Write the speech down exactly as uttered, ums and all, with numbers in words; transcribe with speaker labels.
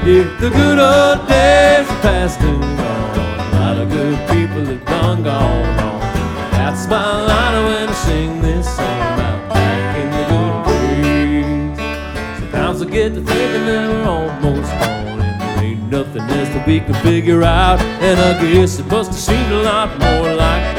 Speaker 1: If the good old days are past and gone, a lot of good people have gone, gone, gone. That's my line when I sing this song about back in the good old days. Sometimes I get to thinking that we're almost gone, and there ain't nothing else that we can figure out. And I guess it must have seemed a lot more like